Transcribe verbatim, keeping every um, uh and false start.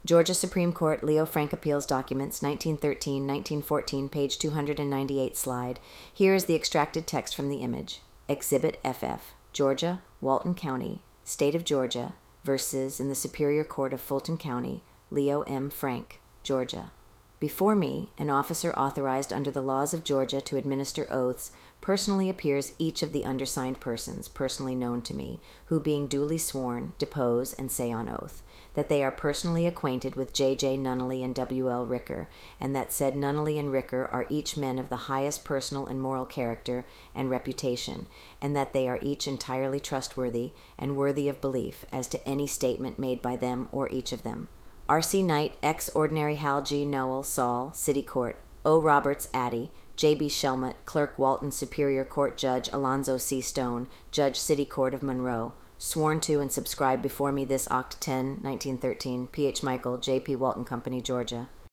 Georgia Supreme Court Leo Frank Appeals Documents, nineteen thirteen nineteen fourteen, page two hundred ninety-eight slide. Here is the extracted text from the image. Exhibit F F, Georgia, Walton County, State of Georgia, versus in the Superior Court of Fulton County, Leo M. Frank, Georgia. Before me, an officer authorized under the laws of Georgia to administer oaths, personally appears each of the undersigned persons, personally known to me, who being duly sworn, depose and say on oath, that they are personally acquainted with J J Nunnally and W L Ricker, and that said Nunnally and Ricker are each men of the highest personal and moral character and reputation, and that they are each entirely trustworthy and worthy of belief as to any statement made by them or each of them. R C Knight, ex-ordinary Hal G. Noel, Saul, City Court. O. Roberts, Addy. J B. Shelmut, Clerk, Walton Superior Court Judge Alonzo C. Stone, Judge City Court of Monroe. Sworn to and subscribed before me this October tenth, nineteen thirteen. P H. Michael, J P. Walton Company, Georgia.